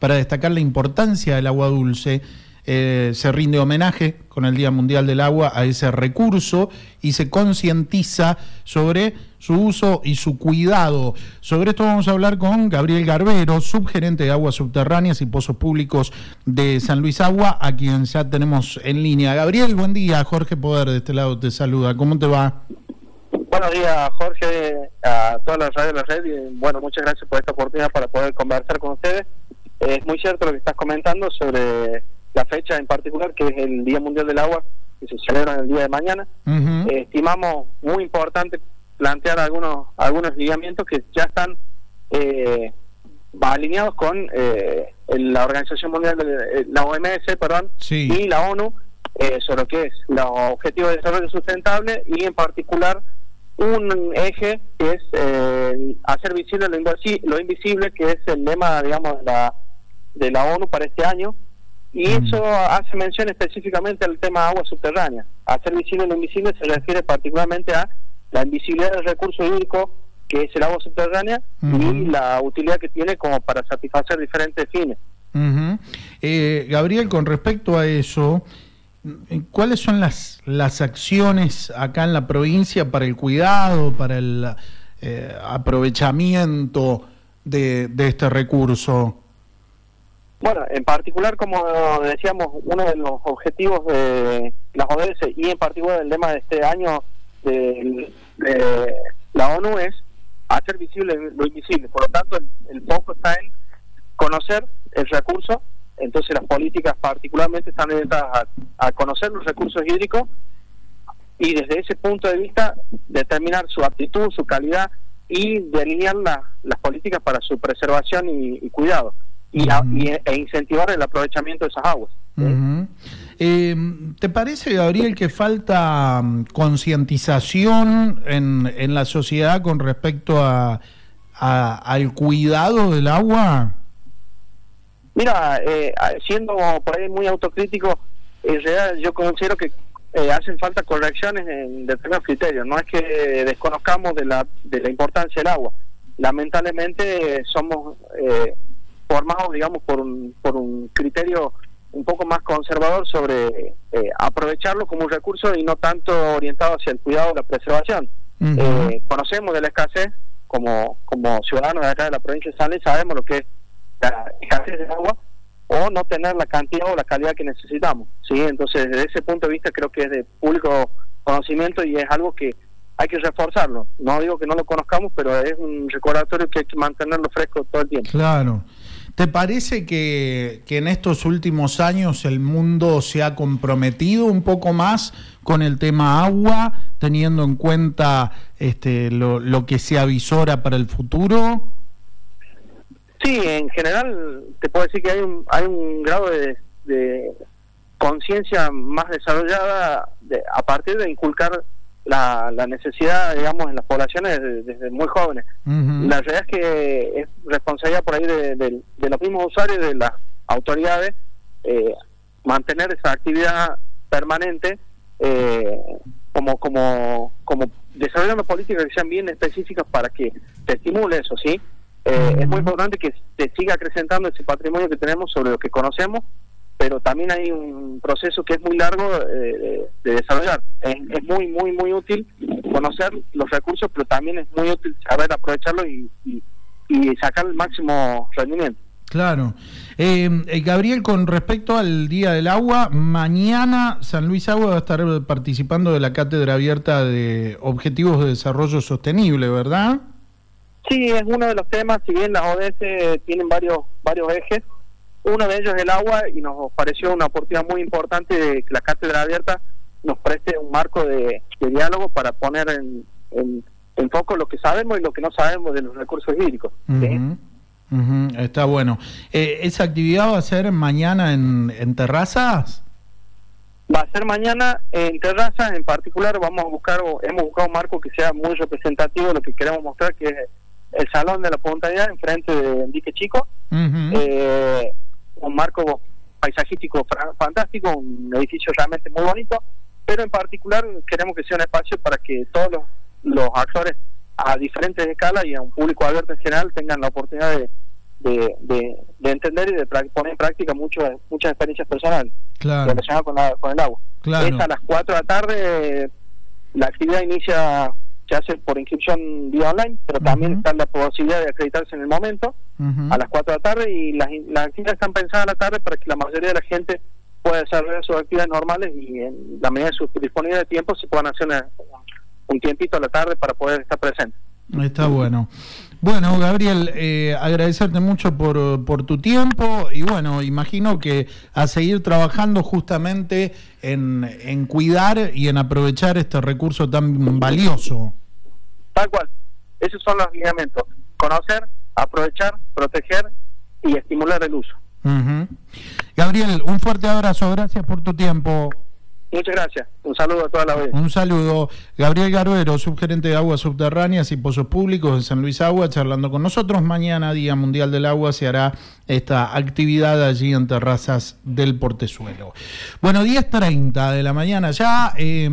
para destacar la importancia del agua dulce. Se rinde homenaje con el Día Mundial del Agua a ese recurso y se concientiza sobre su uso y su cuidado. Sobre esto vamos a hablar con Gabriel Garbero, subgerente de Aguas Subterráneas y Pozos Públicos de San Luis Agua, a quien ya tenemos en línea. Gabriel, buen día. Jorge Poder de este lado te saluda. ¿Cómo te va? Buenos días, Jorge, a toda la radio de la red. Y, bueno, muchas gracias por esta oportunidad para poder conversar con ustedes. Es muy cierto lo que estás comentando sobre la fecha en particular, que es el Día Mundial del Agua, que se celebra el día de mañana. Estimamos muy importante plantear algunos lineamientos que ya están alineados con la Organización Mundial de la OMS, sí, y la ONU, sobre lo que es los Objetivos de Desarrollo Sustentable, y en particular un eje que es hacer visible lo invisible, que es el lema, digamos, de la ONU para este año. Y eso hace mención específicamente al tema agua subterránea. Hacer visible lo invisible se refiere particularmente a la invisibilidad del recurso hídrico, que es el agua subterránea, y la utilidad que tiene como para satisfacer diferentes fines. Gabriel, con respecto a eso, ¿cuáles son las acciones acá en la provincia para el cuidado, para el aprovechamiento de este recurso? Bueno, en particular, como decíamos, uno de los objetivos de las ODS y en particular el lema de este año de la ONU es hacer visible lo invisible. Por lo tanto, el foco está en conocer el recurso. Entonces, las políticas particularmente están orientadas a conocer los recursos hídricos y desde ese punto de vista determinar su aptitud, su calidad y delinear las políticas para su preservación y cuidado. E incentivar el aprovechamiento de esas aguas. ¿Te parece, Gabriel, que falta concientización en la sociedad con respecto al cuidado del agua? Mira, siendo por ahí muy autocrítico, en realidad yo considero que hacen falta correcciones en determinados criterios. No es que desconozcamos de la importancia del agua. Lamentablemente somos formados, digamos, por un criterio un poco más conservador sobre aprovecharlo como un recurso y no tanto orientado hacia el cuidado o la preservación. Conocemos de la escasez, como ciudadanos de acá de la provincia de San Luis, sabemos lo que es la escasez de agua o no tener la cantidad o la calidad que necesitamos, ¿sí? Entonces, desde ese punto de vista creo que es de público conocimiento y es algo que hay que reforzarlo. No digo que no lo conozcamos, pero es un recordatorio que hay que mantenerlo fresco todo el tiempo. Claro. ¿Te parece que en estos últimos años el mundo se ha comprometido un poco más con el tema agua, teniendo en cuenta lo que se avisora para el futuro? Sí, en general te puedo decir que hay un grado de conciencia más desarrollada a partir de inculcar la necesidad, digamos, en las poblaciones desde muy jóvenes. La realidad es que es responsabilidad por ahí de los mismos usuarios, de las autoridades, mantener esa actividad permanente, como desarrollando políticas que sean bien específicas para que se estimule eso, ¿sí? Es muy importante que se siga acrecentando ese patrimonio que tenemos sobre lo que conocemos, pero también hay un proceso que es muy largo de desarrollar. Es muy, muy, muy útil conocer los recursos, pero también es muy útil saber aprovecharlos y sacar el máximo rendimiento. Claro. Gabriel, con respecto al Día del Agua, mañana San Luis Agua va a estar participando de la Cátedra Abierta de Objetivos de Desarrollo Sostenible, ¿verdad? Sí, es uno de los temas. Si bien las ODS tienen varios ejes, uno de ellos es el agua, y nos pareció una oportunidad muy importante de que la Cátedra Abierta nos preste un marco de diálogo para poner en foco lo que sabemos y lo que no sabemos de los recursos hídricos. ¿Sí? Está bueno. ¿Esa actividad va a ser mañana en terrazas? Va a ser mañana en terrazas. En particular hemos buscado un marco que sea muy representativo de lo que queremos mostrar, que es el Salón de la Pontaridad enfrente de Dique Chico. Un marco paisajístico fantástico, un edificio realmente muy bonito, pero en particular queremos que sea un espacio para que todos los actores a diferentes escalas y a un público abierto en general tengan la oportunidad de entender y de poner en práctica muchas experiencias personales relacionadas con el agua. Claro. Es a las 4 de la tarde, la actividad se hace por inscripción vía online, pero también está la posibilidad de acreditarse en el momento, a las 4 de la tarde, y las actividades están pensadas a la tarde para que la mayoría de la gente pueda desarrollar sus actividades normales y en la medida de su disponibilidad de tiempo se puedan hacer un tiempito a la tarde para poder estar presente. Está bueno. Bueno, Gabriel, agradecerte mucho por tu tiempo y bueno, imagino que a seguir trabajando justamente en cuidar y en aprovechar este recurso tan valioso. Tal cual. Esos son los lineamientos. Conocer, aprovechar, proteger y estimular el uso. Gabriel, un fuerte abrazo. Gracias por tu tiempo. Muchas gracias. Un saludo a toda la audiencia. Un saludo. Gabriel Garbero, subgerente de Aguas Subterráneas y Pozos Públicos de San Luis Agua, charlando con nosotros. Mañana, Día Mundial del Agua, se hará esta actividad allí en Terrazas del Portezuelo. Bueno, 10:30 de la mañana ya.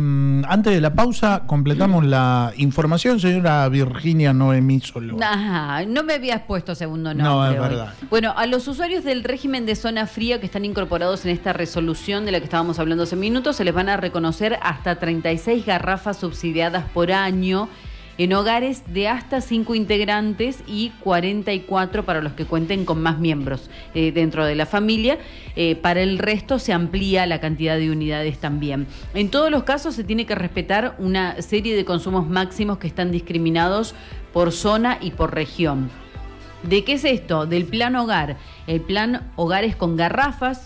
Antes de la pausa, completamos la información, señora Virginia Noemí Soló. No me habías puesto segundo nombre. No, es hoy. verdad. Bueno, a los usuarios del régimen de zona fría que están incorporados en esta resolución de la que estábamos hablando hace minutos, se les van a reconocer hasta 36 garrafas subsidiadas por año en hogares de hasta 5 integrantes y 44 para los que cuenten con más miembros dentro de la familia. Para el resto se amplía la cantidad de unidades también. En todos los casos se tiene que respetar una serie de consumos máximos que están discriminados por zona y por región. ¿De qué es esto? Del plan hogar. El plan hogar es con garrafas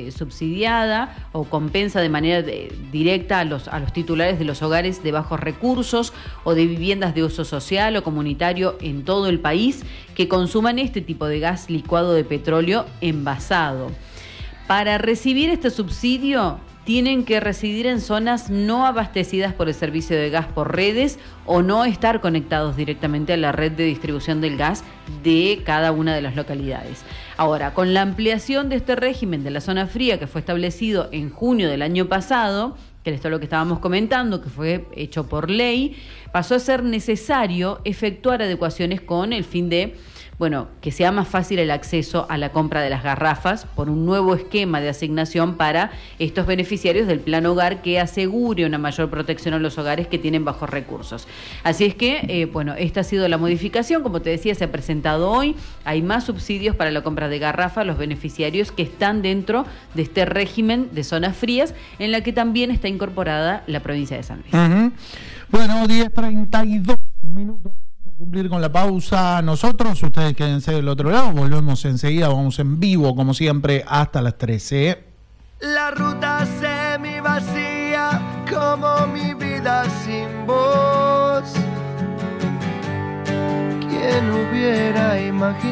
subsidiada o compensa de manera directa a los titulares de los hogares de bajos recursos o de viviendas de uso social o comunitario en todo el país que consuman este tipo de gas licuado de petróleo envasado. Para recibir este subsidio tienen que residir en zonas no abastecidas por el servicio de gas por redes o no estar conectados directamente a la red de distribución del gas de cada una de las localidades. Ahora, con la ampliación de este régimen de la zona fría que fue establecido en junio del año pasado, que esto es lo que estábamos comentando, que fue hecho por ley, pasó a ser necesario efectuar adecuaciones con el fin de que sea más fácil el acceso a la compra de las garrafas por un nuevo esquema de asignación para estos beneficiarios del Plan Hogar que asegure una mayor protección a los hogares que tienen bajos recursos. Así es que, esta ha sido la modificación. Como te decía, se ha presentado hoy. Hay más subsidios para la compra de garrafas, los beneficiarios que están dentro de este régimen de zonas frías, en la que también está incorporada la provincia de San Luis. Bueno, 10:32 minutos. Cumplir con la pausa nosotros, ustedes quédense del otro lado, volvemos enseguida, vamos en vivo como siempre hasta las 13. La ruta semi vacía como mi vida sin voz. ¿Quién hubiera imaginado?